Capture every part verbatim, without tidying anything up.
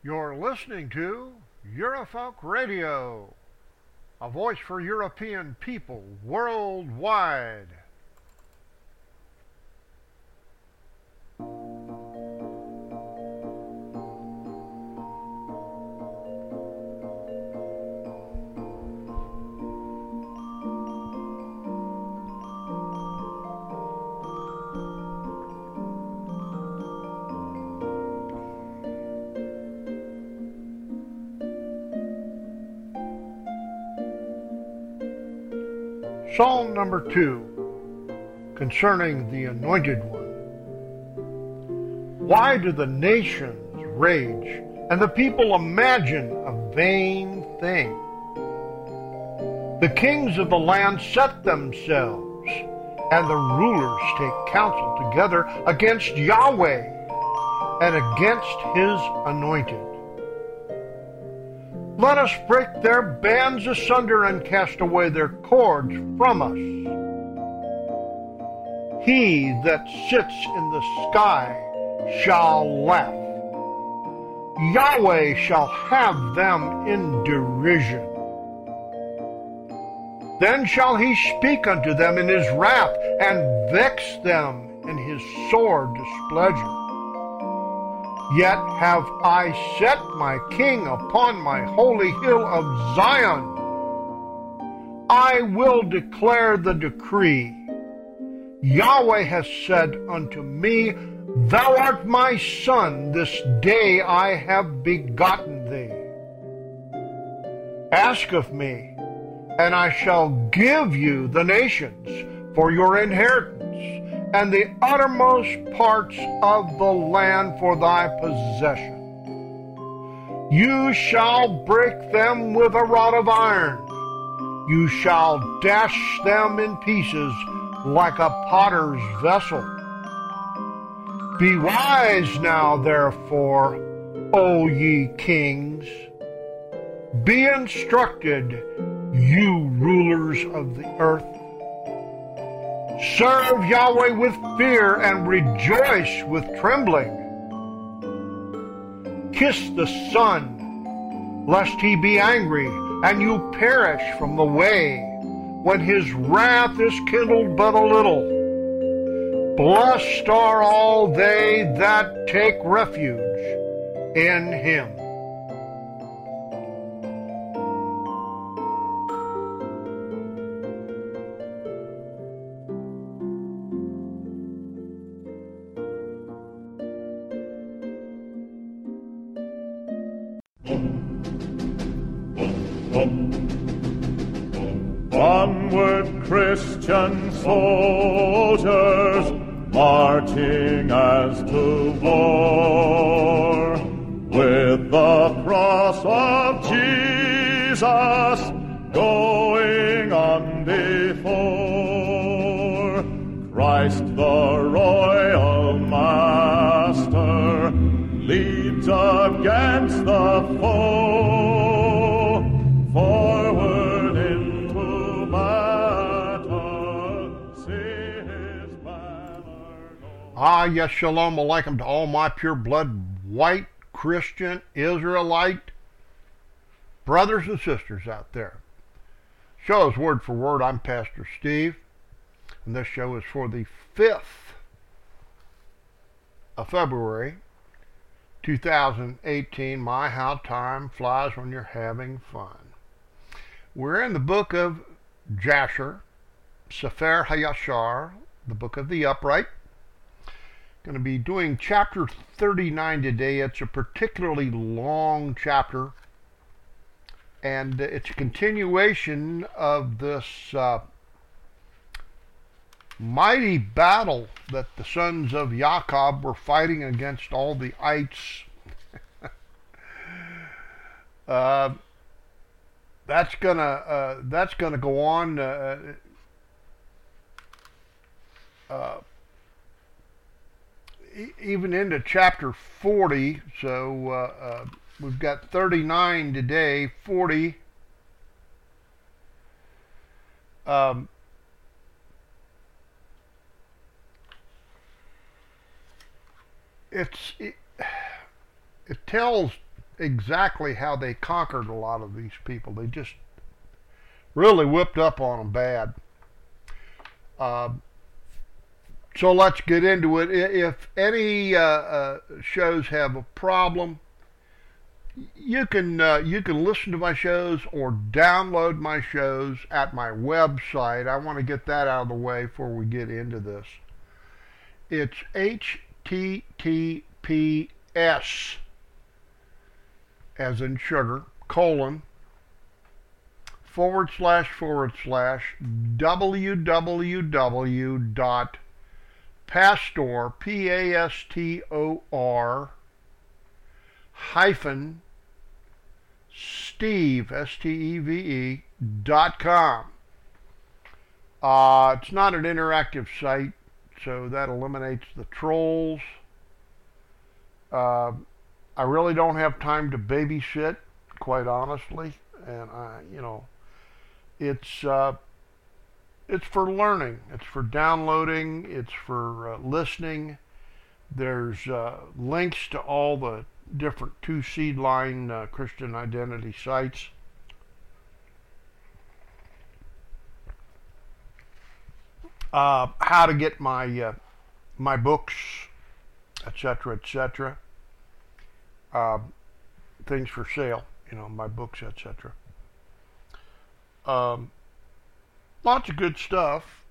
You're listening to Eurofolk Radio, a voice for European people worldwide. Psalm number two, concerning the Anointed One. Why do the nations rage and the people imagine a vain thing? The kings of the land set themselves, and the rulers take counsel together against Yahweh and against His anointed. Let us break their bands asunder and cast away their cords from us. He that sits in the sky shall laugh. Yahweh shall have them in derision. Then shall he speak unto them in his wrath, and vex them in his sore displeasure. Yet have I set my king upon my holy hill of Zion. I will declare the decree. Yahweh has said unto me, Thou art my son, this day I have begotten thee. Ask of me, and I shall give you the nations for your inheritance, and the uttermost parts of the land for thy possession. You shall break them with a rod of iron. You shall dash them in pieces like a potter's vessel. Be wise now, therefore, O ye kings. Be instructed, you rulers of the earth. Serve Yahweh with fear and rejoice with trembling. Kiss the Son, lest he be angry and you perish from the way, when his wrath is kindled but a little. Blessed are all they that take refuge in him. Onward, Christian soldiers, marching as to war, with the cross of Jesus going on before. Christ the royal master leads against the foe, forward into battle, see his banner go. Ah, yes, shalom alaikum to all my pure blood, white, Christian, Israelite brothers and sisters out there. Show is word for word. I'm Pastor Steve, and this show is for the fifth of February, two thousand eighteen. My, how time flies when you're having fun. We're in the book of Jasher, Sefer HaYashar, the book of the upright. Going to be doing chapter thirty-nine today. It's a particularly long chapter, and it's a continuation of this uh, mighty battle that the sons of Jacob were fighting against all the ites. uh, that's gonna uh, that's gonna go on. Uh, uh, even into chapter forty, so uh, uh, we've got thirty-nine today, forty. Um, it's it, it tells exactly how they conquered a lot of these people. They just really whipped up on them bad. Uh, so let's get into it. If any uh, uh, shows have a problem, you can uh, you can listen to my shows or download my shows at my website. I want to get that out of the way before we get into this. It's H T T P S as in sugar, colon, forward slash forward slash www dot pastor, P A S T O R, hyphen, Steve, S T E V E, dot com. Uh, it's not an interactive site, so that eliminates the trolls. Uh, I really don't have time to babysit, quite honestly, and I, you know, it's uh, it's for learning, it's for downloading, it's for uh, listening. There's uh, links to all the different two seed line uh, Christian identity sites. Uh, how to get my uh, my books, et cetera, et cetera. Uh, things for sale, you know, my books, et cetera. Um, lots of good stuff,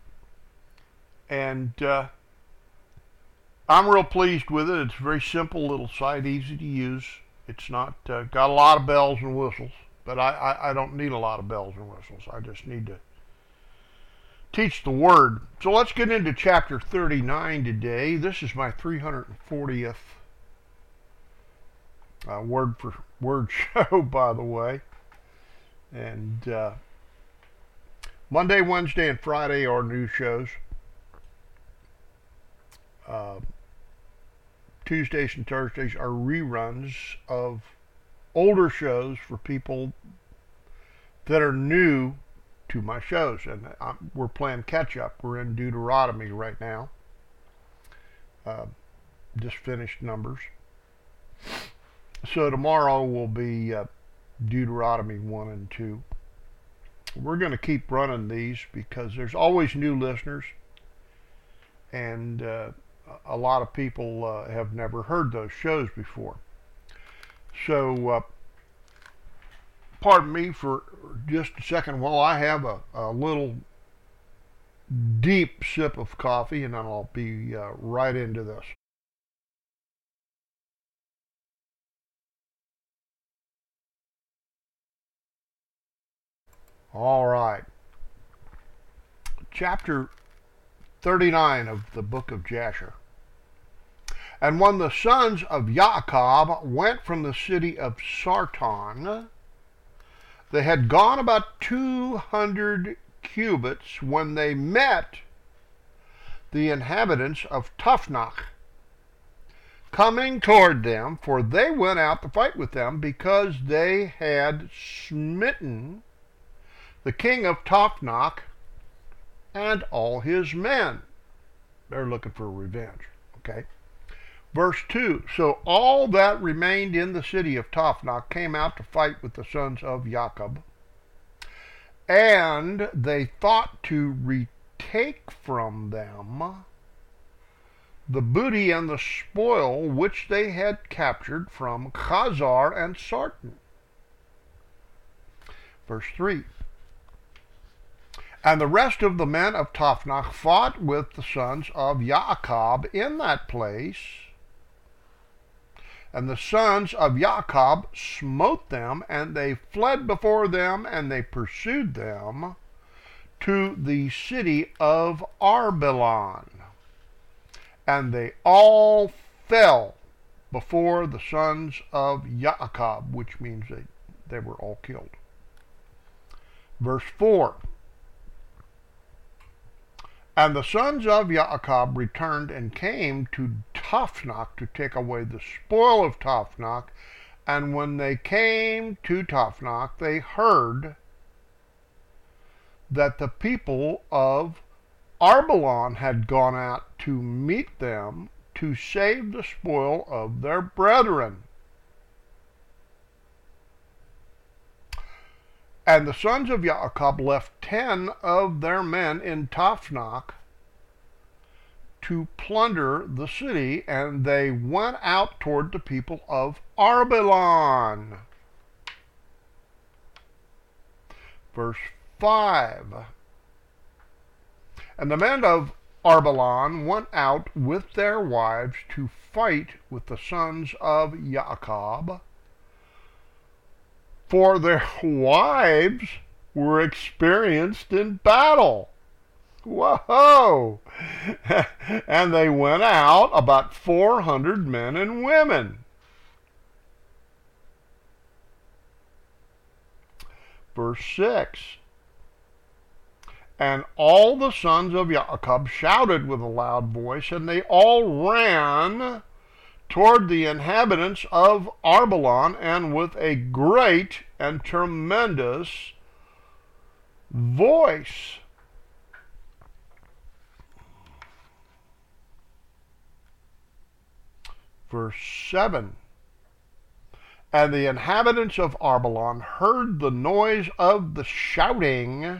and uh, I'm real pleased with it. It's a very simple little site, easy to use. It's not uh, got a lot of bells and whistles, but I, I, I don't need a lot of bells and whistles. I just need to teach the Word. So let's get into chapter thirty-nine today. This is my three hundred fortieth uh, Word for Word show, by the way. And uh, Monday, Wednesday, and Friday are new shows. Uh, Tuesdays and Thursdays are reruns of older shows for people that are new to my shows. And I'm, we're playing catch up. We're in Deuteronomy right now. Uh, just finished Numbers. So tomorrow will be uh, Deuteronomy one and two. We're going to keep running these because there's always new listeners. And uh, a lot of people uh, have never heard those shows before. So, uh, pardon me for just a second while I have a, a little deep sip of coffee, and then I'll be uh, right into this. All right. Chapter thirty-nine of the book of Jasher. And when the sons of Yaakov went from the city of Sarton, they had gone about two hundred cubits when they met the inhabitants of Taphnach, coming toward them, for they went out to fight with them, because they had smitten the king of Taphnach and all his men. They're looking for revenge. Okay. Verse two. So all that remained in the city of Taphnach came out to fight with the sons of Jacob, and they thought to retake from them the booty and the spoil which they had captured from Chazar and Sarton. Verse three. And the rest of the men of Taphnach fought with the sons of Jacob in that place. And the sons of Jacob smote them, and they fled before them, and they pursued them to the city of Arbelon. And they all fell before the sons of Jacob, which means they, they were all killed. Verse four. And the sons of Jacob returned and came to Taphnach to take away the spoil of Taphnach. And when they came to Taphnach, they heard that the people of Arbelon had gone out to meet them to save the spoil of their brethren. And the sons of Yaakov left ten of their men in Taphnach to plunder the city, and they went out toward the people of Arbelan. Verse five. And the men of Arbelan went out with their wives to fight with the sons of Yaakov, for their wives were experienced in battle. Whoa! And they went out, about four hundred men and women. Verse six. And all the sons of Yaakov shouted with a loud voice, and they all ran toward the inhabitants of Arbelan, and with a great and tremendous voice. Verse seven. And the inhabitants of Arbelan heard the noise of the shouting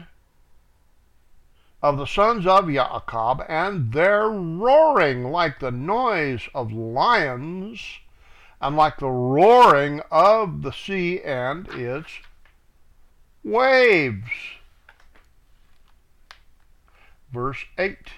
of the sons of Yaakov, and their roaring like the noise of lions, and like the roaring of the sea and its waves. Verse eight.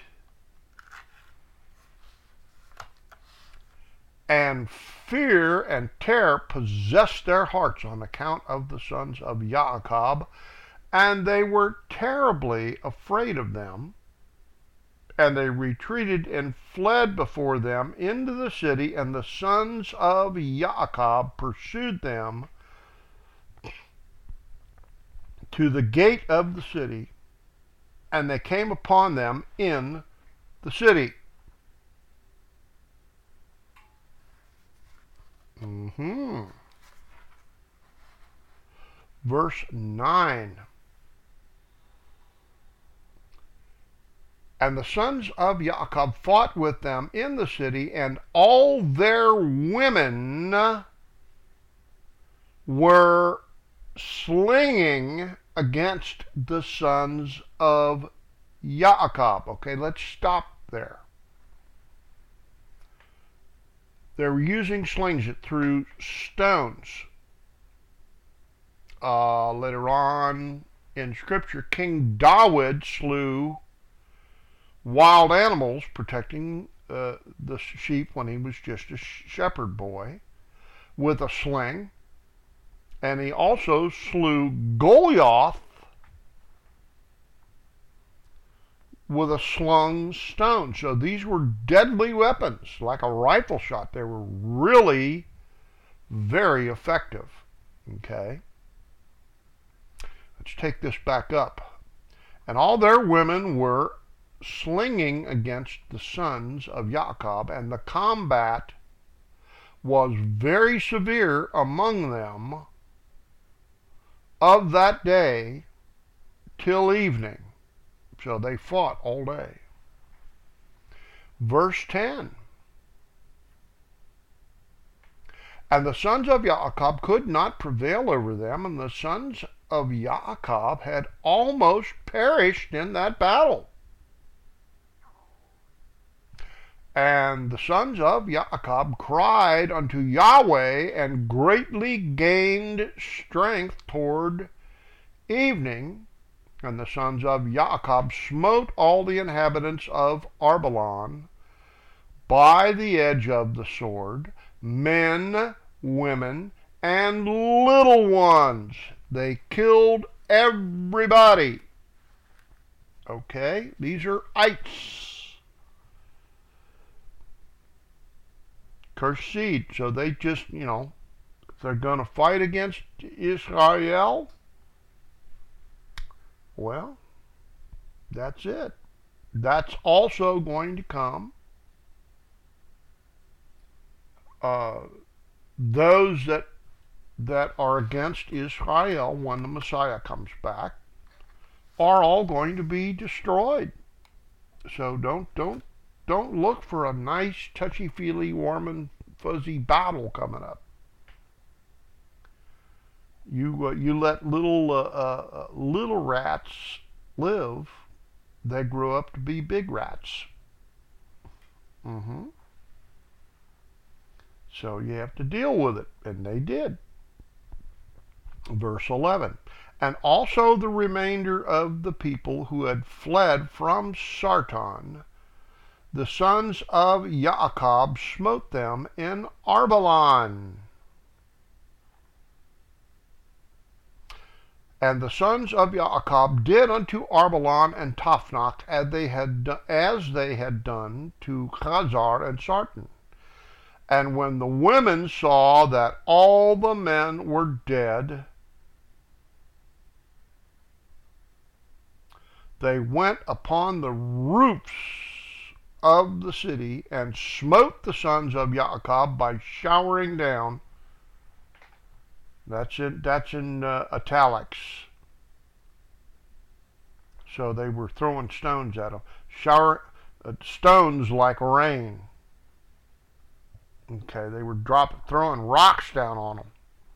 And fear and terror possessed their hearts on account of the sons of Yaakov, and they were terribly afraid of them. And they retreated and fled before them into the city, and the sons of Yaakov pursued them to the gate of the city, and they came upon them in the city. Mm-hmm. Verse nine. And the sons of Yaakov fought with them in the city, and all their women were slinging against the sons of Yaakov. Okay, let's stop there. They were using slings that threw stones. Uh, later on in Scripture, King David slew wild animals protecting uh, the sheep when he was just a shepherd boy with a sling. And he also slew Goliath with a slung stone. So these were deadly weapons, like a rifle shot. They were really very effective. Okay? Let's take this back up. And all their women were slinging against the sons of Yaakov, and the combat was very severe among them of that day till evening. So they fought all day. Verse ten. And the sons of Yaakov could not prevail over them, and the sons of Yaakov had almost perished in that battle. And the sons of Yaakov cried unto Yahweh, and greatly gained strength toward evening. And the sons of Yaakov smote all the inhabitants of Arbelan by the edge of the sword, men, women, and little ones. They killed everybody. Okay, these are ites. Cursed seed. So they just, you know, if they're going to fight against Israel, well, that's it. That's also going to come. Uh, those that that are against Israel when the Messiah comes back are all going to be destroyed. So don't don't don't look for a nice, touchy-feely, warm and fuzzy battle coming up. You uh, you let little uh, uh, little rats live, they grow up to be big rats. Mm-hmm. So you have to deal with it, and they did. Verse eleven. And also the remainder of the people who had fled from Sarton, the sons of Jacob smote them in Arbalon. And the sons of Jacob did unto Arbalon and Taphnach as they had do- as they had done to Chazar and Sarton. And when the women saw that all the men were dead, they went upon the roofs of the city and smote the sons of Jacob by showering down. That's in that's in uh, italics. So they were throwing stones at them. Shower uh, stones like rain. Okay, they were dropping, throwing rocks down on them.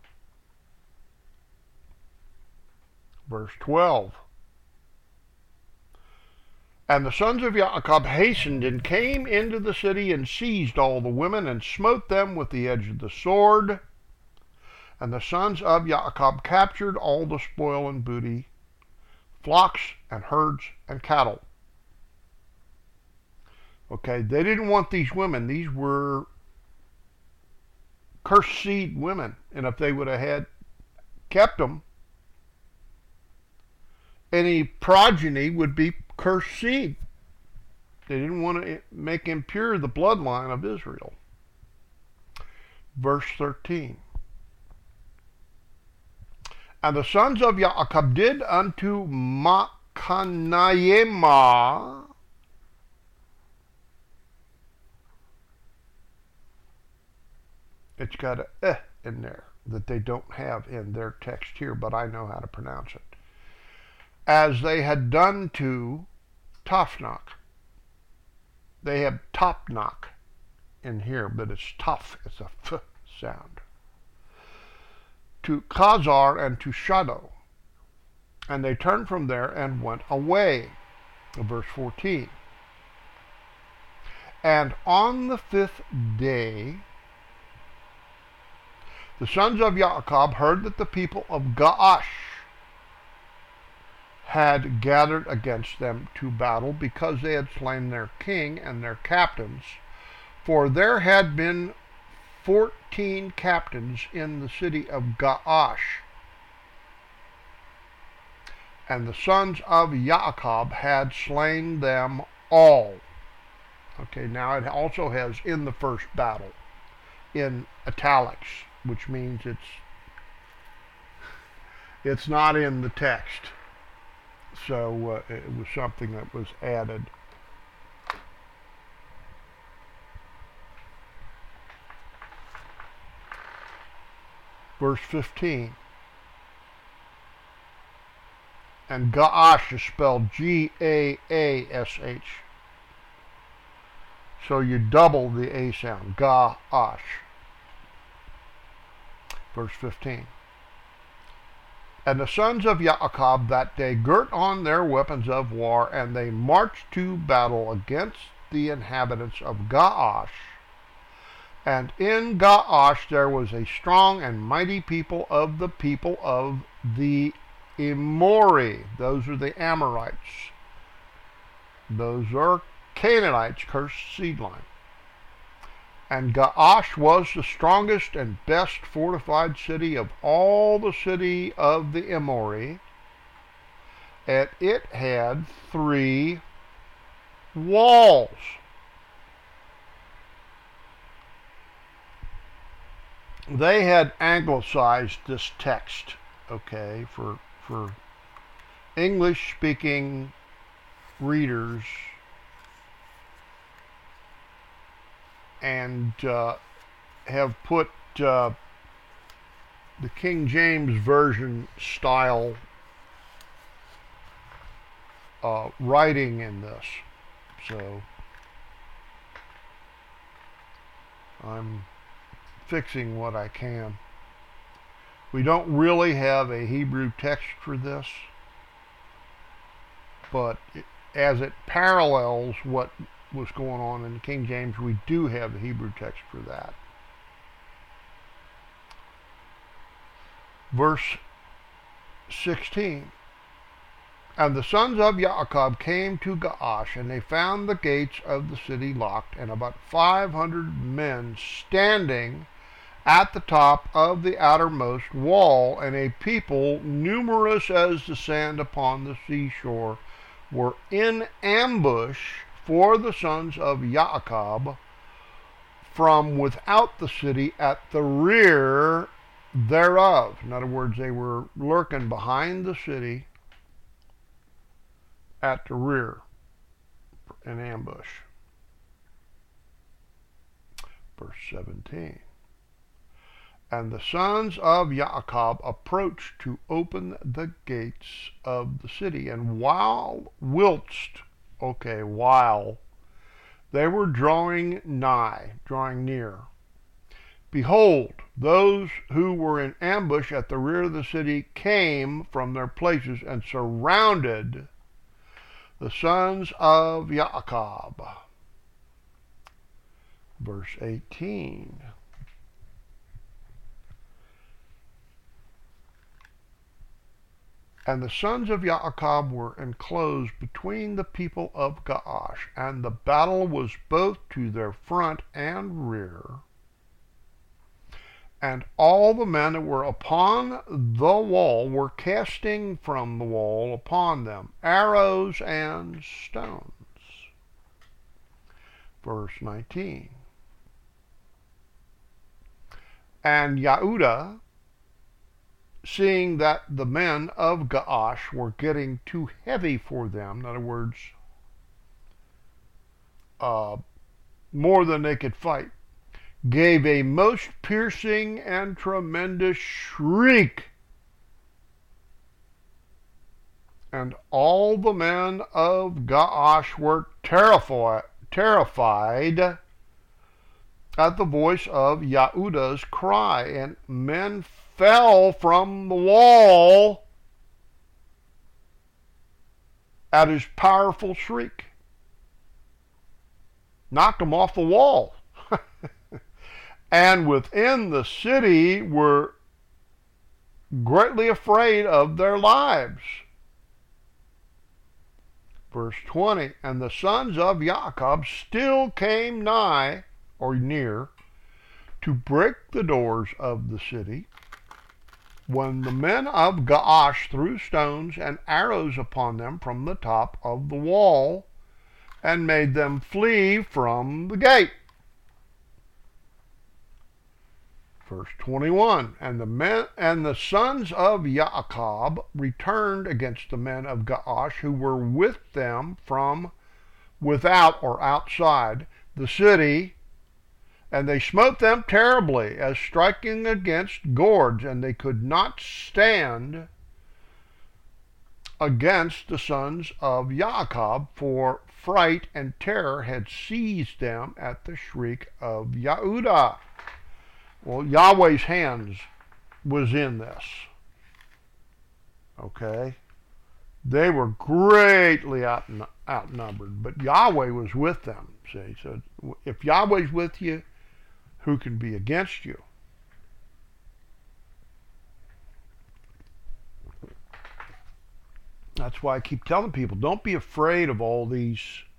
Verse twelve. And the sons of Jacob hastened and came into the city and seized all the women and smote them with the edge of the sword. And the sons of Jacob captured all the spoil and booty, flocks and herds and cattle. Okay, they didn't want these women. These were cursed seed women. And if they would have had kept them, any progeny would be cursed seed. They didn't want to make impure the bloodline of Israel. Verse thirteen. And the sons of Jacob did unto Machanaimah, it's got a eh in there that they don't have in their text here, but I know how to pronounce it. As they had done to Taphnach. They have Tapnach in here, but it's tough. It's a f sound. To Chazar and to Shadow. And they turned from there and went away. Verse fourteen. And on the fifth day, the sons of Jacob heard that the people of Gaash had gathered against them to battle, because they had slain their king and their captains. For there had been fourteen captains in the city of Gaash. And the sons of Jacob had slain them all. Okay, now it also has in the first battle in italics, which means it's it's not in the text. So uh, it was something that was added. Verse fifteen. And Gaash is spelled G A A S H. So you double the A sound. Gaash. Verse fifteen. And the sons of Jacob that day girt on their weapons of war, and they marched to battle against the inhabitants of Gaash. And in Gaash there was a strong and mighty people of the people of the Emori. Those are the Amorites. Those are Canaanites, cursed seed line. And Gaash was the strongest and best fortified city of all the city of the Emori. And it had three walls. They had anglicized this text, okay, for for English-speaking readers, and uh, have put uh, the King James Version style uh, writing in this. So I'm fixing what I can. We don't really have a Hebrew text for this, but it, as it parallels what was going on in the King James, we do have the Hebrew text for that. Verse sixteen. And the sons of Yaakov came to Gaash, and they found the gates of the city locked, and about five hundred men standing at the top of the outermost wall, and a people numerous as the sand upon the seashore were in ambush for the sons of Yaakov from without the city at the rear thereof. In other words, they were lurking behind the city at the rear in ambush. Verse seventeen. And the sons of Yaakov approached to open the gates of the city, and while whilst, okay, while they were drawing nigh, drawing near, behold, those who were in ambush at the rear of the city came from their places and surrounded the sons of Yaakov. Verse eighteen. And the sons of Yaakov were enclosed between the people of Gaash, and the battle was both to their front and rear. And all the men that were upon the wall were casting from the wall upon them arrows and stones. Verse nineteen. And Yehudah, seeing that the men of Gaash were getting too heavy for them, in other words, uh, more than they could fight, gave a most piercing and tremendous shriek. And all the men of Gaash were terrified, terrified at the voice of Yehudah's cry, and men fell from the wall at his powerful shriek. Knocked them off the wall. And within the city were greatly afraid of their lives. Verse twenty. And the sons of Yaakov still came nigh, or near, to break the doors of the city, when the men of Gaash threw stones and arrows upon them from the top of the wall, and made them flee from the gate. Verse twenty-one. And the men and the sons of Yaakov returned against the men of Gaash, who were with them from without or outside the city, and they smote them terribly, as striking against gourds, and they could not stand against the sons of Yaakov, for fright and terror had seized them at the shriek of Yehudah. Well, Yahweh's hands was in this. Okay? They were greatly out, outnumbered, but Yahweh was with them. See, so if Yahweh's with you, who can be against you? That's why I keep telling people, don't be afraid of all these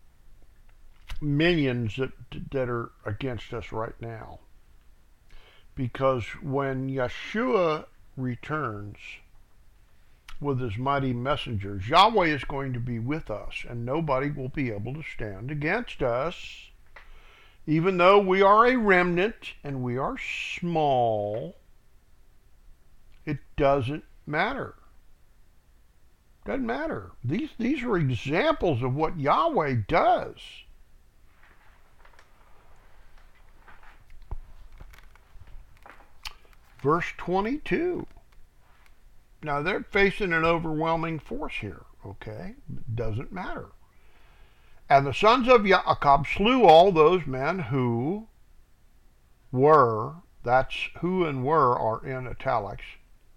minions that that are against us right now. Because when Yeshua returns with his mighty messengers, Yahweh is going to be with us, and nobody will be able to stand against us. Even though we are a remnant and we are small, it doesn't matter. Doesn't matter. These, these are examples of what Yahweh does. Verse twenty-two. Now they're facing an overwhelming force here, okay? It doesn't matter. And the sons of Yaakov slew all those men who were, that's who and were are in italics,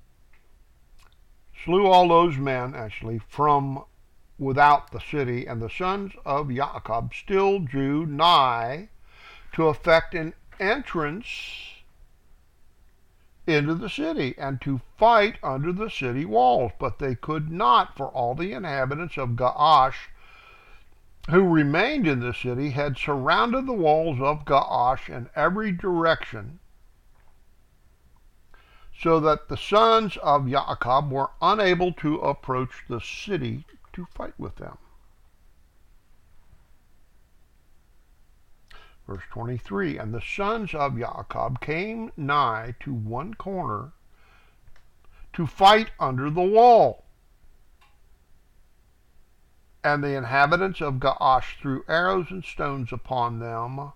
slew all those men, actually, from without the city, and the sons of Jacob still drew nigh to effect an entrance into the city, and to fight under the city walls. But they could not, for all the inhabitants of Gaash who remained in the city had surrounded the walls of Gaash in every direction, so that the sons of Jacob were unable to approach the city to fight with them. Verse twenty-three, and the sons of Jacob came nigh to one corner to fight under the wall. And the inhabitants of Gaash threw arrows and stones upon them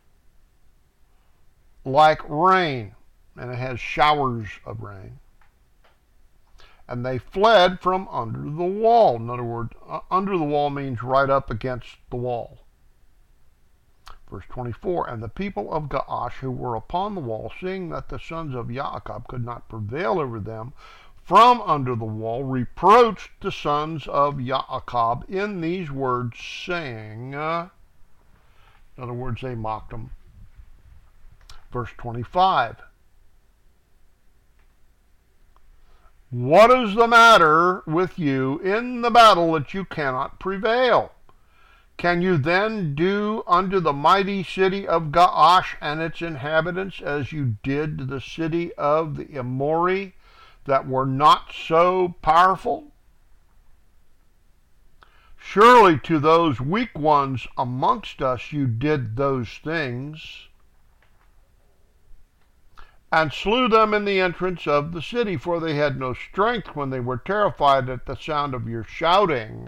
like rain, and it has showers of rain. And they fled from under the wall. In other words, uh, under the wall means right up against the wall. Verse twenty-four, and the people of Gaash who were upon the wall, seeing that the sons of Jacob could not prevail over them from under the wall, reproached the sons of Jacob in these words, saying, uh, in other words, they mocked them. Verse twenty-five, what is the matter with you in the battle that you cannot prevail? Can you then do unto the mighty city of Gaash and its inhabitants as you did to the city of the Amori that were not so powerful? Surely to those weak ones amongst us you did those things, and slew them in the entrance of the city, for they had no strength when they were terrified at the sound of your shouting.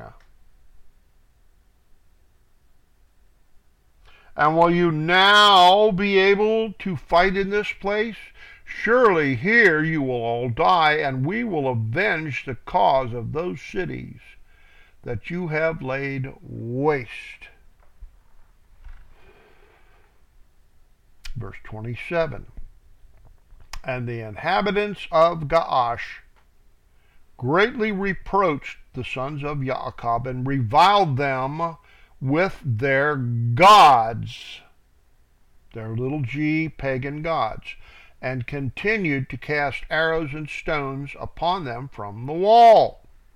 And will you now be able to fight in this place? Surely here you will all die, and we will avenge the cause of those cities that you have laid waste. Verse twenty-seven, and the inhabitants of Gaash greatly reproached the sons of Jacob, and reviled them with their gods, their little g pagan gods, and continued to cast arrows and stones upon them from the wall.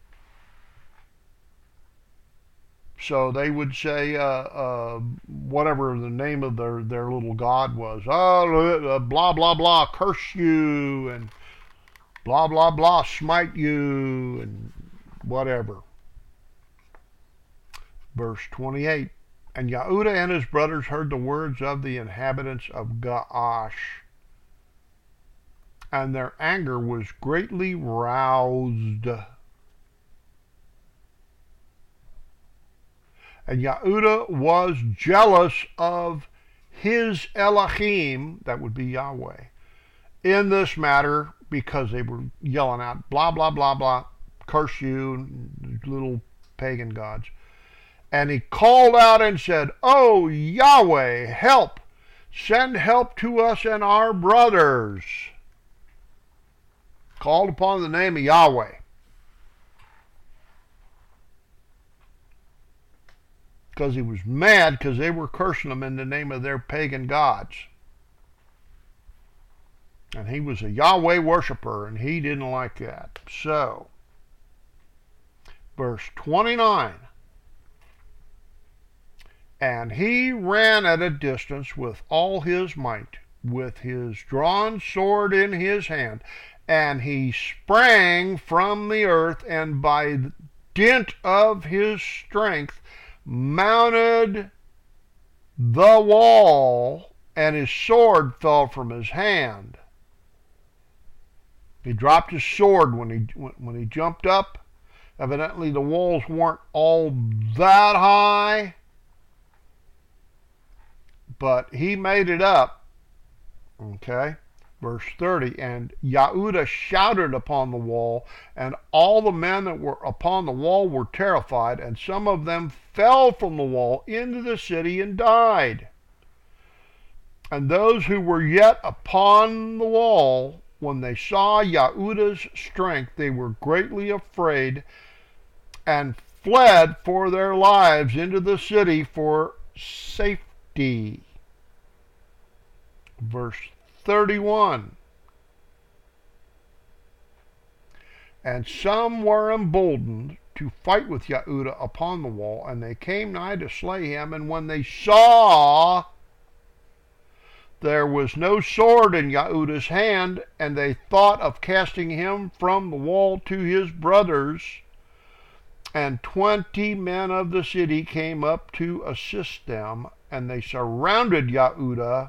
So they would say, uh, uh, whatever the name of their, their little god was, oh, blah, blah, blah, curse you, and blah, blah, blah, smite you, and whatever. Verse twenty-eight, and Yehudah and his brothers heard the words of the inhabitants of Gaash, and their anger was greatly roused. And Yehudah was jealous of his Elohim, that would be Yahweh, in this matter, because they were yelling out, blah, blah, blah, blah, curse you, little pagan gods. And he called out and said, oh, Yahweh, help! Send help to us and our brothers. Called upon the name of Yahweh. Because he was mad because they were cursing him in the name of their pagan gods. And he was a Yahweh worshiper, and he didn't like that. So, verse twenty-nine, and he ran at a distance with all his might, with his drawn sword in his hand, and he sprang from the earth, and by dint of his strength mounted the wall, and his sword fell from his hand. He dropped his sword when he when he jumped up. Evidently the walls weren't all that high, but he made it up. Okay? Verse thirty, and Yehudah shouted upon the wall, and all the men that were upon the wall were terrified, and some of them fell from the wall into the city and died. And those who were yet upon the wall when they saw Yehuda's strength, they were greatly afraid and fled for their lives into the city for safety. Verse thirty-one. And some were emboldened to fight with Yehuda upon the wall, and they came nigh to slay him. And when they saw there was no sword in Yehuda's hand, and they thought of casting him from the wall to his brothers, and twenty men of the city came up to assist them, and they surrounded Yehuda,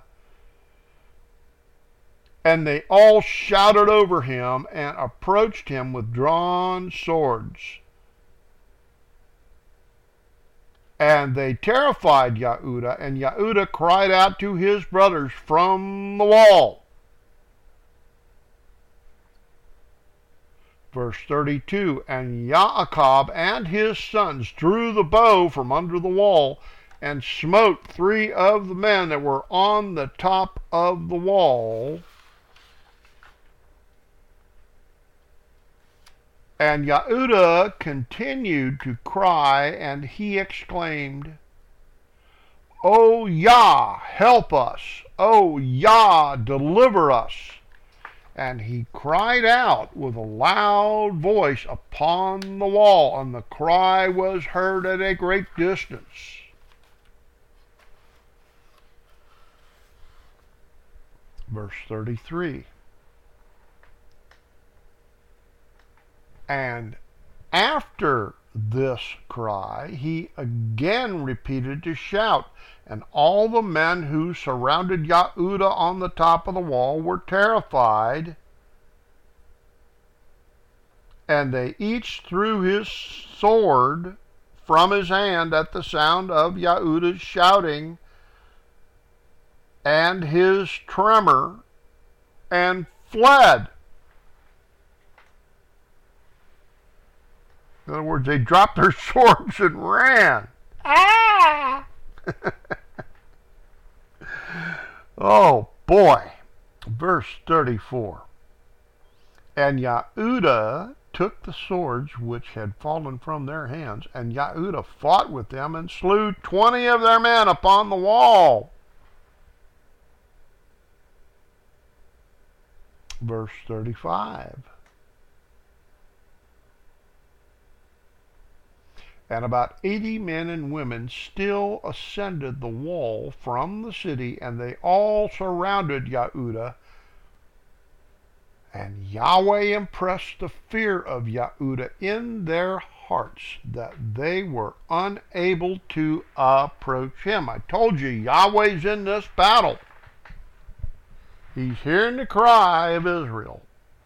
and they all shouted over him and approached him with drawn swords. And they terrified Yehuda, and Yehuda cried out to his brothers from the wall. Verse thirty-two, and Yaakov and his sons drew the bow from under the wall, and smote three of the men that were on the top of the wall. And Yehuda continued to cry, and he exclaimed, O Yah, help us! O Yah, deliver us! And he cried out with a loud voice upon the wall, and the cry was heard at a great distance. Verse thirty-three. And after this cry, he again repeated to shout, and all the men who surrounded Yehuda on the top of the wall were terrified, and they each threw his sword from his hand at the sound of Yehuda's shouting and his tremor, and fled. In other words, they dropped their swords and ran. Ah! Oh, boy. Verse thirty-four. And Yehuda took the swords which had fallen from their hands, and Yehuda fought with them and slew twenty of their men upon the wall. Verse thirty-five. And about eighty men and women still ascended the wall from the city, and they all surrounded Yehuda. And Yahweh impressed the fear of Yehuda in their hearts, that they were unable to approach him. I told you, Yahweh's in this battle. He's hearing the cry of Israel.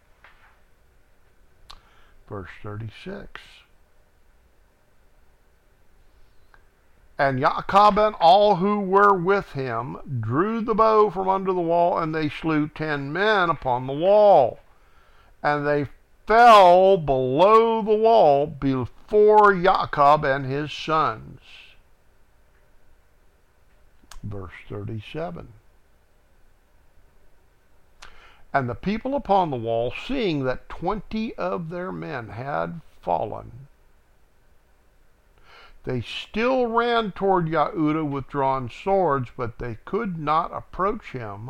Verse thirty-six. And Yaakov and all who were with him drew the bow from under the wall, and they slew ten men upon the wall. And they fell below the wall before Yaakov and his sons. Verse thirty-seven. And the people upon the wall, seeing that twenty of their men had fallen, they still ran toward Yehuda with drawn swords, but they could not approach him,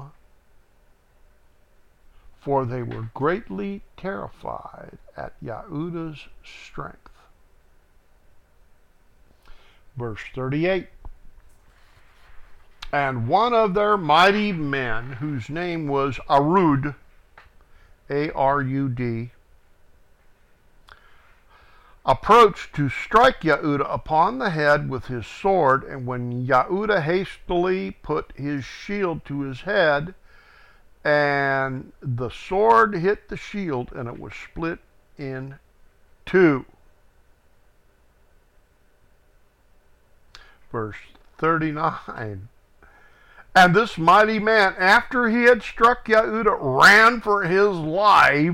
for they were greatly terrified at Yehuda's strength. Verse thirty-eight. And one of their mighty men, whose name was Arud, A R U D, approached to strike Yehuda upon the head with his sword, and when Yehuda hastily put his shield to his head, and the sword hit the shield, and it was split in two. Verse thirty-nine. And this mighty man, after he had struck Yehuda, ran for his life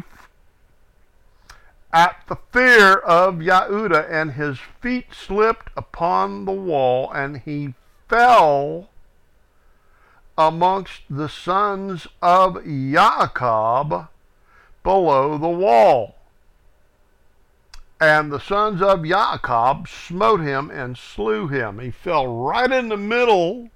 at the fear of Yehuda, and his feet slipped upon the wall, and he fell amongst the sons of Yaakov below the wall. And the sons of Jacob smote him and slew him. He fell right in the middle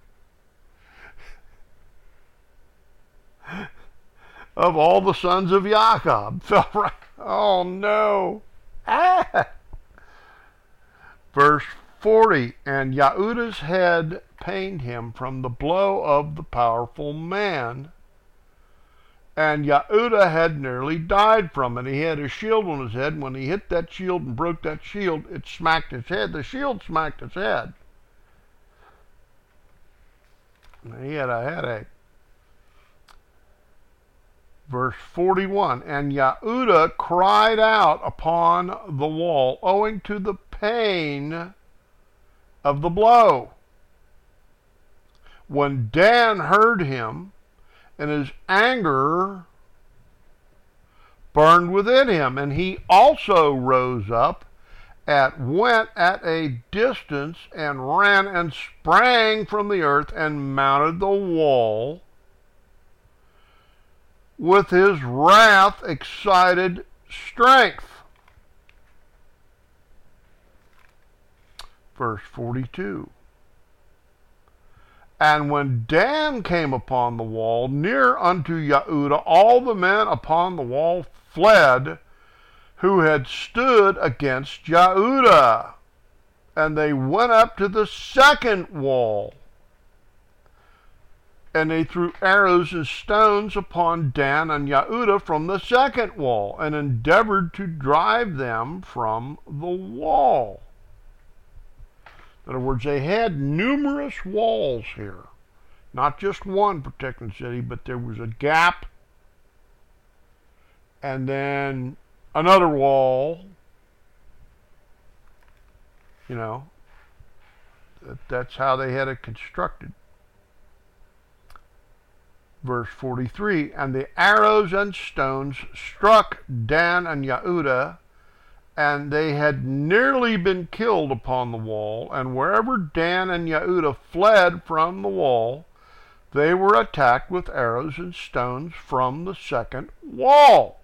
of all the sons of Jacob. Fell right. Oh no. Ah. Verse forty, and Yahudah's head pained him from the blow of the powerful man. And Yahudah had nearly died from it. He had a shield on his head. When he hit that shield and broke that shield, it smacked his head. The shield smacked his head. He had a headache. Verse forty-one, and Yahudah cried out upon the wall, owing to the pain of the blow. When Dan heard him, and his anger burned within him, and he also rose up, and went at a distance, and ran and sprang from the earth, and mounted the wall with his wrath excited strength. Verse forty-two. And when Dan came upon the wall, near unto Yahudah, all the men upon the wall fled, who had stood against Yahudah. And they went up to the second wall. And they threw arrows and stones upon Dan and Yahudah from the second wall, and endeavored to drive them from the wall. In other words, they had numerous walls here. Not just one protecting the city, but there was a gap, and then another wall. You know, that, that's how they had it constructed. Verse forty-three, and the arrows and stones struck Dan and Yahudah, and they had nearly been killed upon the wall, and wherever Dan and Yahudah fled from the wall, they were attacked with arrows and stones from the second wall.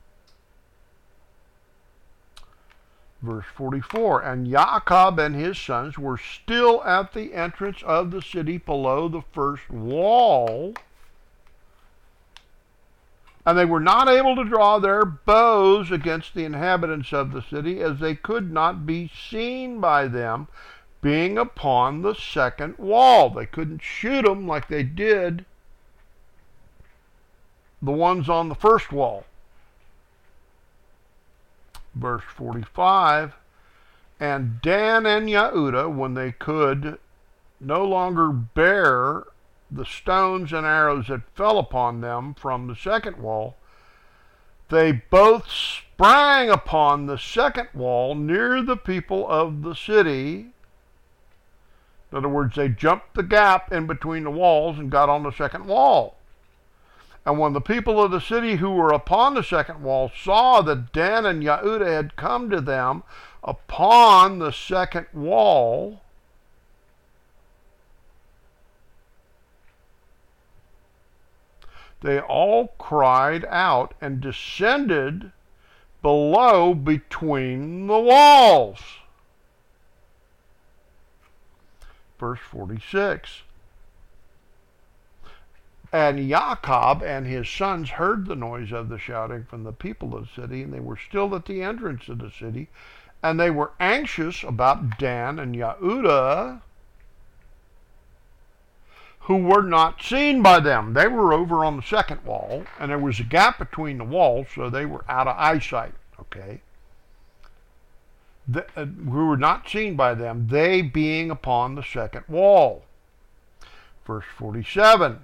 Verse forty-four, and Jacob and his sons were still at the entrance of the city below the first wall, and they were not able to draw their bows against the inhabitants of the city, as they could not be seen by them, being upon the second wall. They couldn't shoot them like they did the ones on the first wall. Verse forty-five, and Dan and Yahudah, when they could no longer bear the stones and arrows that fell upon them from the second wall, they both sprang upon the second wall near the people of the city. In other words, they jumped the gap in between the walls and got on the second wall. And when the people of the city who were upon the second wall saw that Dan and Yahudah had come to them upon the second wall, they all cried out and descended below between the walls. Verse forty-six. And Jacob and his sons heard the noise of the shouting from the people of the city, and they were still at the entrance of the city, and they were anxious about Dan and Yahudah, who were not seen by them. They were over on the second wall, and there was a gap between the walls, so they were out of eyesight, okay? The, uh, who were not seen by them, they being upon the second wall. Verse forty-seven.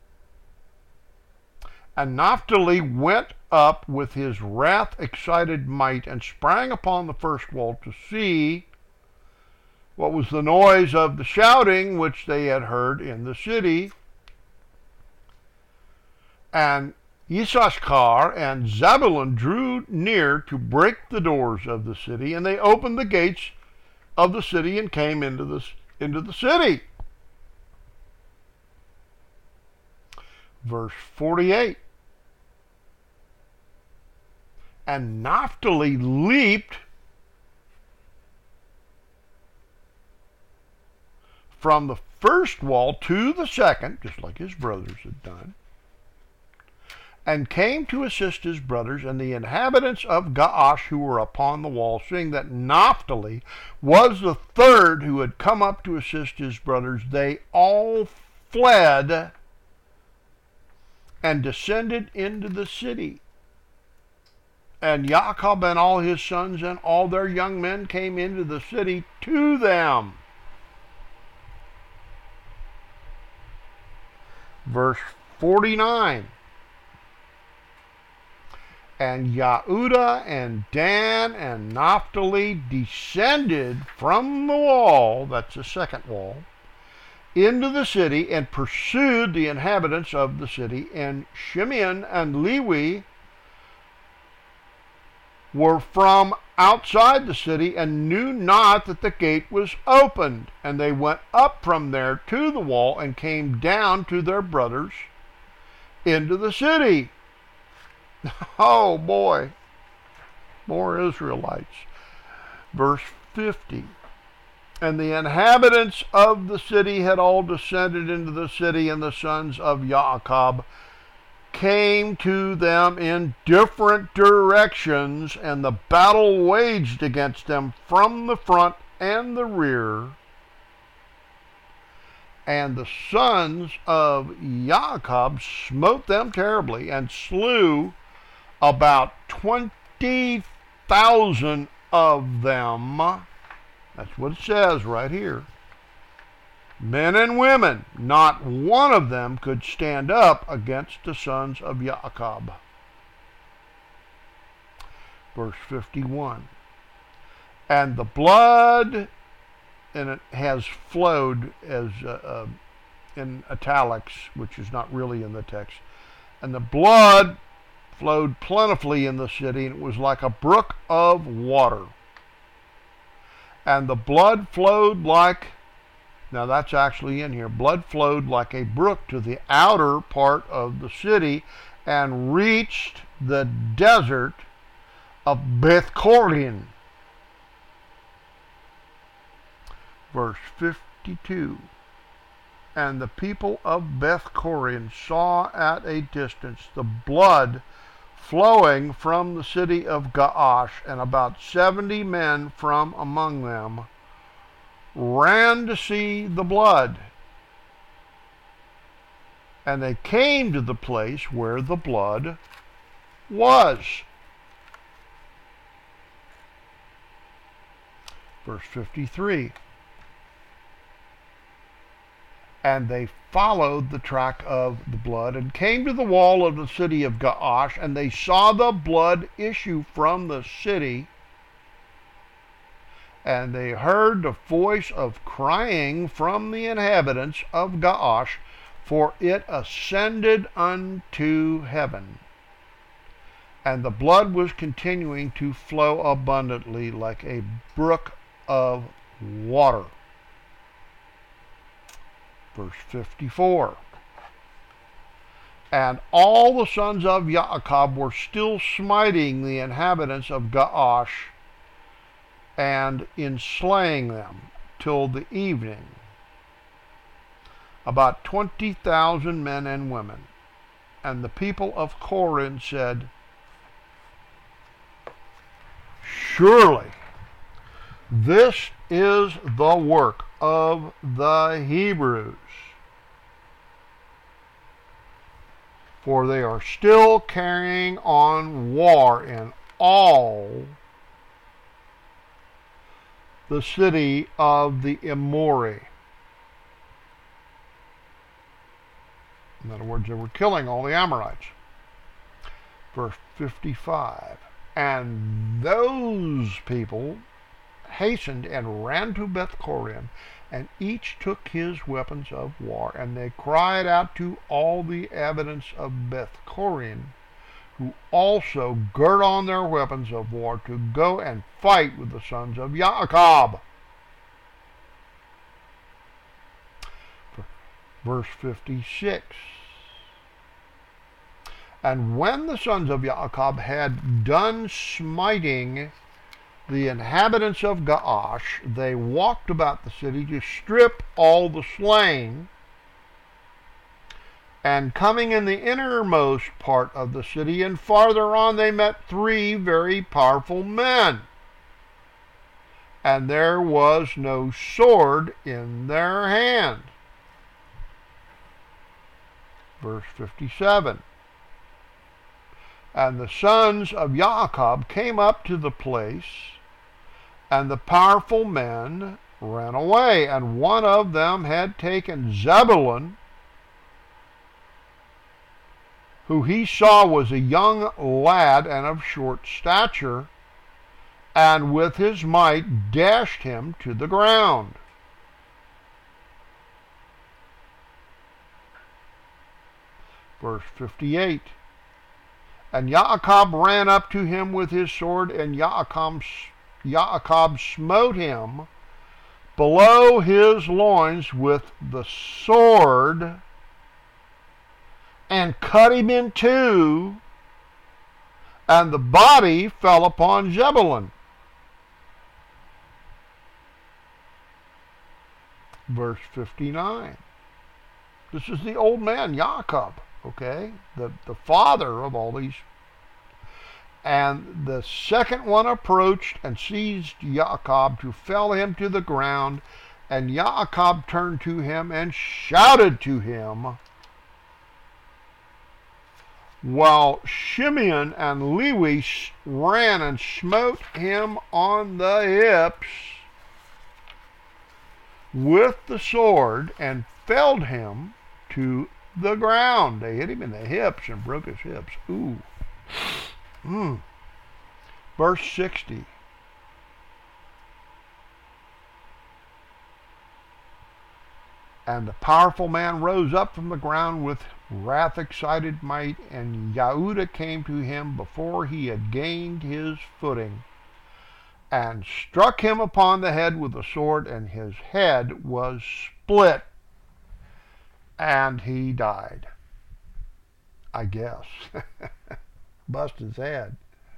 And Naphtali went up with his wrath-excited might, and sprang upon the first wall to see what was the noise of the shouting which they had heard in the city. And Issachar and Zebulun drew near to break the doors of the city, and they opened the gates of the city and came into the, into the city. Verse forty-eight. And Naphtali leaped from the first wall to the second, just like his brothers had done, and came to assist his brothers. And the inhabitants of Gaash who were upon the wall, seeing that Naphtali was the third who had come up to assist his brothers, they all fled and descended into the city. And Jacob and all his sons and all their young men came into the city to them. Verse forty-nine. And Yehudah and Dan and Naphtali descended from the wall, that's the second wall, into the city and pursued the inhabitants of the city. And Shimeon and Levi were from outside the city and knew not that the gate was opened. And they went up from there to the wall and came down to their brothers into the city. Oh boy, more Israelites. Verse fifty. And the inhabitants of the city had all descended into the city, and the sons of Jacob came to them in different directions, and the battle waged against them from the front and the rear. And the sons of Jacob smote them terribly, and slew about twenty thousand of them. That's what it says right here. Men and women, not one of them could stand up against the sons of Jacob. Verse fifty-one. And the blood, and it has flowed as uh, uh, in italics, which is not really in the text. And the blood flowed plentifully in the city, and it was like a brook of water. And the blood flowed like, now that's actually in here, blood flowed like a brook to the outer part of the city and reached the desert of Beth Korin. Verse fifty-two. And the people of Beth Korin saw at a distance the blood flowing from the city of Gaash, and about seventy men from among them ran to see the blood. And they came to the place where the blood was. Verse fifty-three. And they followed the track of the blood and came to the wall of the city of Gaash, and they saw the blood issue from the city. And they heard the voice of crying from the inhabitants of Gaash, for it ascended unto heaven. And the blood was continuing to flow abundantly like a brook of water. Verse fifty-four. And all the sons of Jacob were still smiting the inhabitants of Gaash, and in slaying them till the evening, about twenty thousand men and women. And the people of Corinth said, surely this is the work of the Hebrews, for they are still carrying on war in all the city of the Amori. In other words, they were killing all the Amorites. Verse fifty-five. And those people hastened and ran to Beth Korin, and each took his weapons of war, and they cried out to all the inhabitants of Beth Korin, who also girt on their weapons of war, to go and fight with the sons of Jacob. Verse fifty-six. And when the sons of Jacob had done smiting the inhabitants of Gaash, they walked about the city to strip all the slain. And coming in the innermost part of the city and farther on, they met three very powerful men. And there was no sword in their hand. Verse fifty-seven. And the sons of Jacob came up to the place, and the powerful men ran away. And one of them had taken Zebulun, who he saw was a young lad and of short stature, and with his might dashed him to the ground. Verse fifty-eight. And Jacob ran up to him with his sword, and Jacob, Jacob smote him below his loins with the sword, and cut him in two, and the body fell upon Zebulun. Verse fifty-nine. This is the old man, Jacob, okay? The, the father of all these. And the second one approached and seized Jacob to fell him to the ground. And Jacob turned to him and shouted to him, while Shimeon and Lewi ran and smote him on the hips with the sword and felled him to the ground. They hit him in the hips and broke his hips. Ooh. Mm. Verse sixty. And the powerful man rose up from the ground with wrath-excited might, and Yehudah came to him before he had gained his footing, and struck him upon the head with a sword, and his head was split, and he died. I guess. Bust his head.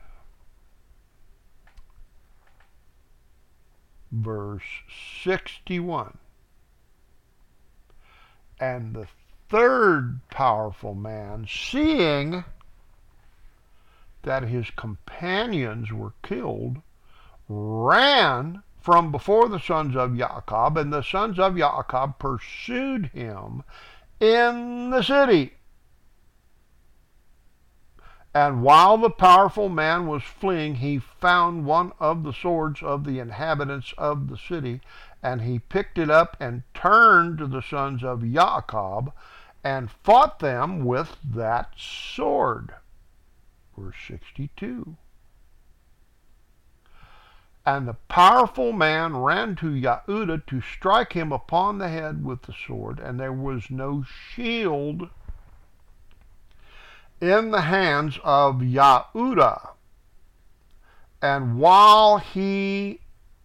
Verse sixty-one. And the third powerful man, seeing that his companions were killed, ran from before the sons of Jacob, and the sons of Jacob pursued him in the city. And while the powerful man was fleeing, he found one of the swords of the inhabitants of the city, and he picked it up and turned to the sons of Jacob and fought them with that sword. Verse sixty-two. And the powerful man ran to Yehudah to strike him upon the head with the sword, and there was no shield in the hands of Yehudah. And while he,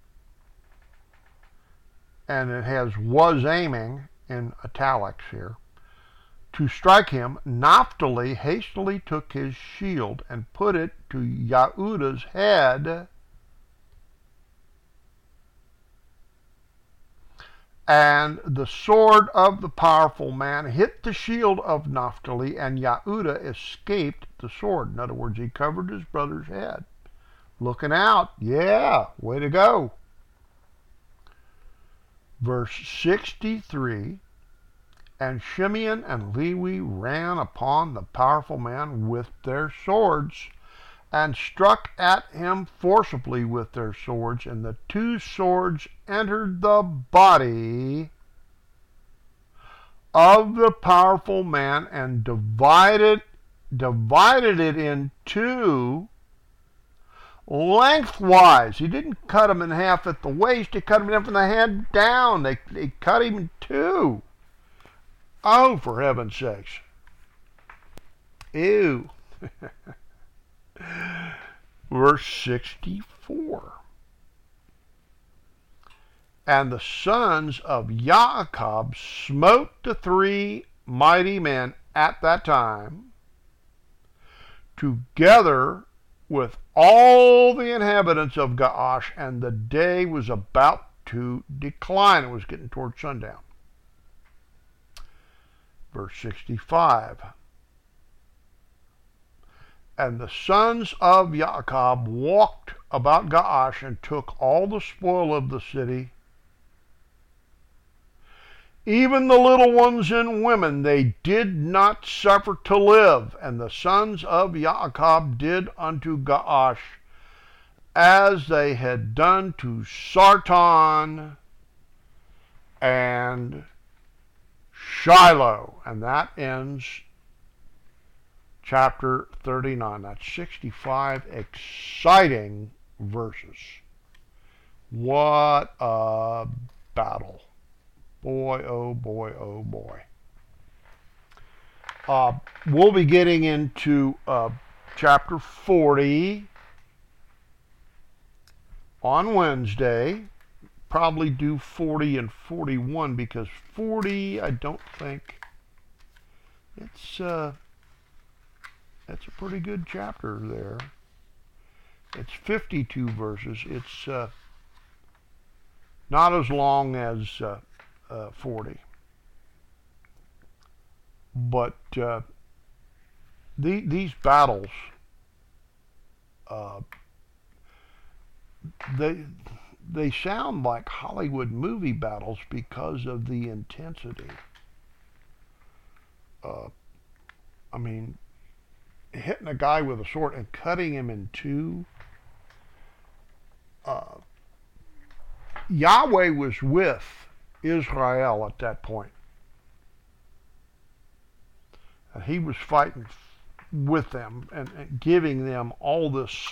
and it has was aiming in italics here, to strike him, Naphtali hastily took his shield and put it to Yehudah's head, and the sword of the powerful man hit the shield of Naphtali, and Yehudah escaped the sword. In other words, he covered his brother's head. Looking out. Yeah, way to go. Verse sixty-three. And Shimeon and Lewi ran upon the powerful man with their swords, and struck at him forcibly with their swords, and the two swords entered the body of the powerful man, and divided divided it in two lengthwise. He didn't cut him in half at the waist, he cut him in from the head down. They, they cut him in two. Oh, for heaven's sakes. Ew. Verse sixty-four. And the sons of Jacob smote the three mighty men at that time, together with all the inhabitants of Gaash, and the day was about to decline. It was getting toward sundown. Verse sixty-five. And the sons of Jacob walked about Gaash and took all the spoil of the city, even the little ones and women they did not suffer to live. And the sons of Jacob did unto Gaash as they had done to Sarton and Shiloh. And that ends chapter thirty-nine. That's sixty-five exciting verses. What a battle. Boy, oh boy, oh boy. Uh, we'll be getting into uh, chapter forty on Wednesday. Probably do forty and forty-one, because forty, I don't think, it's, uh, it's a pretty good chapter there. It's fifty-two verses. It's uh, not as long as uh, uh, forty. But uh, the, these battles, uh, they they sound like Hollywood movie battles because of the intensity. Uh, I mean, hitting a guy with a sword and cutting him in two. Uh, Yahweh was with Israel at that point. And he was fighting with them and, and giving them all this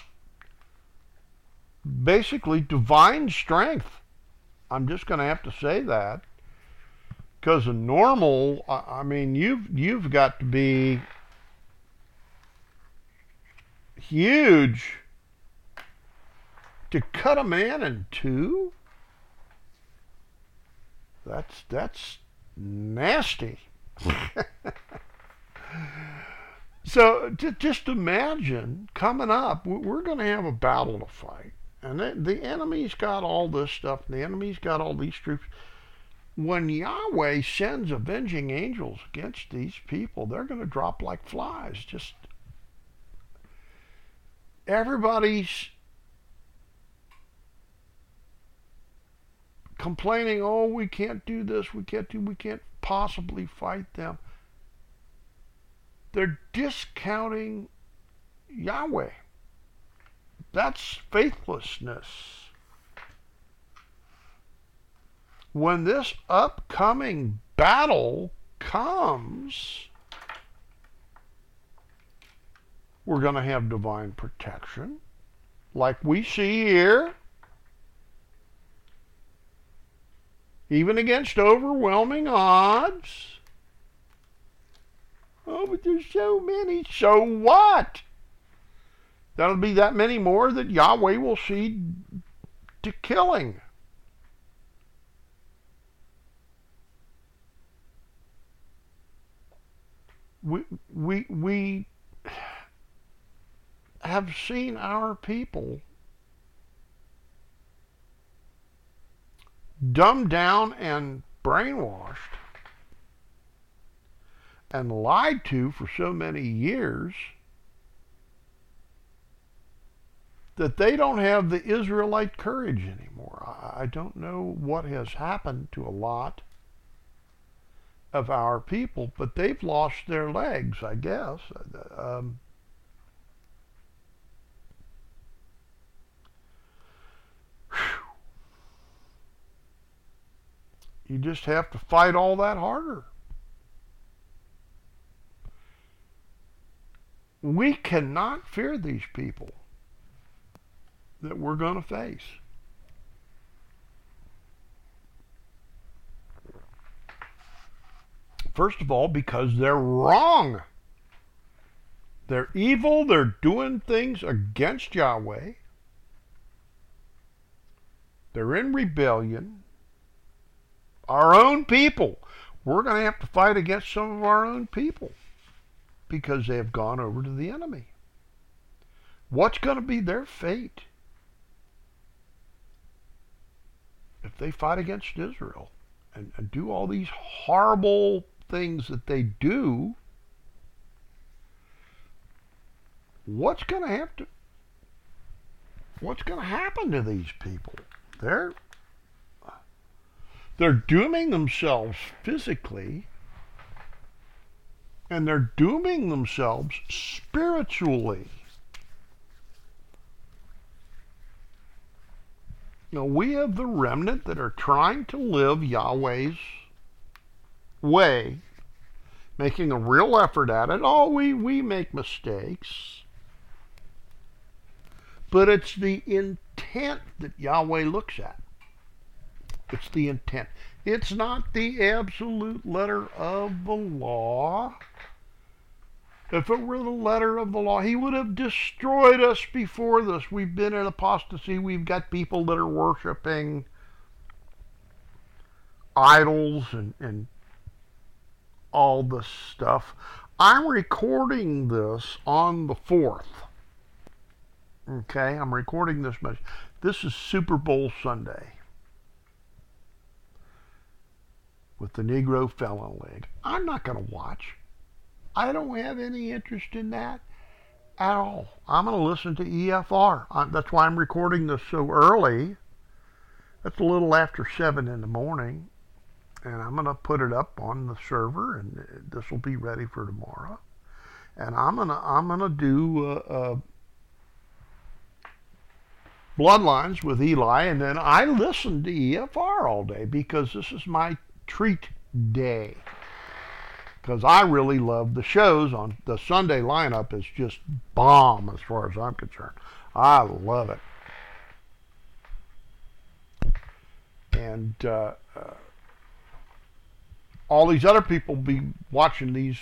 basically divine strength. I'm just going to have to say that, because a normal, I mean, you've you've got to be huge to cut a man in two. That's that's nasty. So just imagine coming up, we're going to have a battle to fight. And the enemy's got all this stuff, and the enemy's got all these troops. When Yahweh sends avenging angels against these people, they're going to drop like flies. Just everybody's complaining, oh, we can't do this, we can't do, we can't possibly fight them. They're discounting Yahweh. That's faithlessness. When this upcoming battle comes, we're going to have divine protection, like we see here, even against overwhelming odds. Oh, but there's so many. So what? That'll be that many more that Yahweh will see to killing. We, we, we have seen our people dumbed down and brainwashed and lied to for so many years that they don't have the Israelite courage anymore. I don't know what has happened to a lot of our people, but they've lost their legs, I guess. Um, you just have to fight all that harder. We cannot fear these people that we're going to face. First of all, because they're wrong. They're evil. They're doing things against Yahweh. They're in rebellion. Our own people. We're going to have to fight against some of our own people because they have gone over to the enemy. What's going to be their fate if they fight against Israel and, and do all these horrible things that they do? What's going to have to what's going to happen to these people? They're they're dooming themselves physically, and they're dooming themselves spiritually. You know, we have the remnant that are trying to live Yahweh's way, making a real effort at it. Oh, we, we make mistakes. But it's the intent that Yahweh looks at. It's the intent. It's not the absolute letter of the law. If it were the letter of the law, he would have destroyed us before this. We've been in apostasy. We've got people that are worshiping idols and, and all this stuff. I'm recording this on the fourth. Okay, I'm recording this message. This is Super Bowl Sunday with the Negro Felon League. I'm not going to watch. I don't have any interest in that at all. I'm going to listen to E F R. I, that's why I'm recording this so early. That's a little after seven in the morning. And I'm going to put it up on the server, and this will be ready for tomorrow. And I'm going to I'm going to do uh, uh, Bloodlines with Eli, and then I listen to E F R all day because this is my treat day. Because I really love the shows. On the Sunday lineup is just bomb as far as I'm concerned. I love it. And uh, uh, all these other people be watching these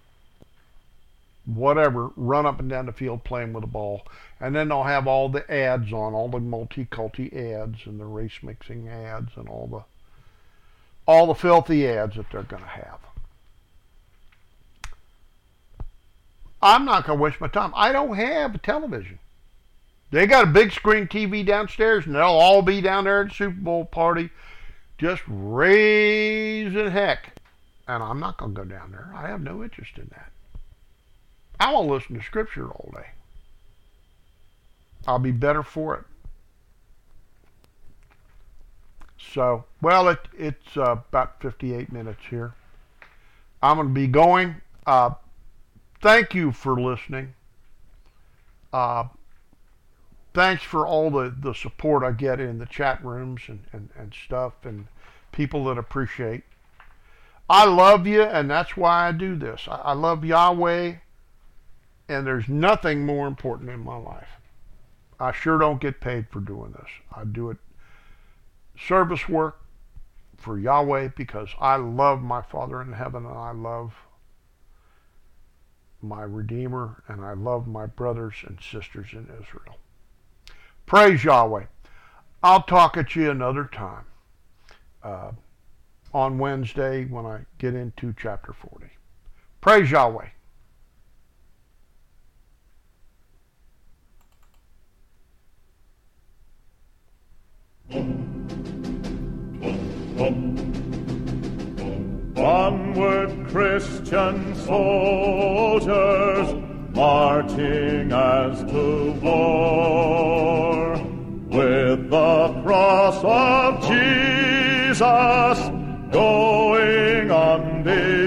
whatever run up and down the field playing with a ball, and then they'll have all the ads on, all the multi-culti ads and the race mixing ads and all the all the filthy ads that they're going to have. I'm not going to waste my time. I don't have a television. They got a big screen T V downstairs, and they'll all be down there at the Super Bowl party just raising heck. And I'm not going to go down there. I have no interest in that. I want to listen to Scripture all day. I'll be better for it. So, well, it, it's uh, about fifty-eight minutes here. I'm going to be going. Uh, thank you for listening. Uh, thanks for all the, the support I get in the chat rooms and, and, and stuff, and people that appreciate. I love you, and that's why I do this. I, I love Yahweh, and there's nothing more important in my life. I sure don't get paid for doing this. I do it service work for Yahweh because I love my Father in heaven, and I love my Redeemer, and I love my brothers and sisters in Israel. Praise Yahweh. I'll talk at you another time uh, on Wednesday when I get into chapter forty. Praise Yahweh. Onward, Christian soldiers, marching as to war, with the cross of Jesus going on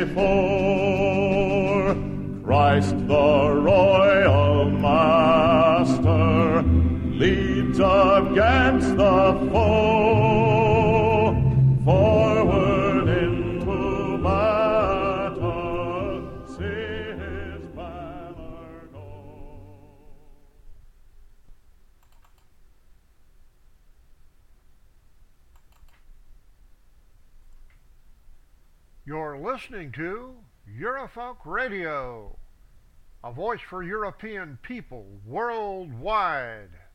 before. Christ the royal master leads against the foe, forward into battle, see his banner go. You're listening to Eurofolk Radio, a voice for European people worldwide.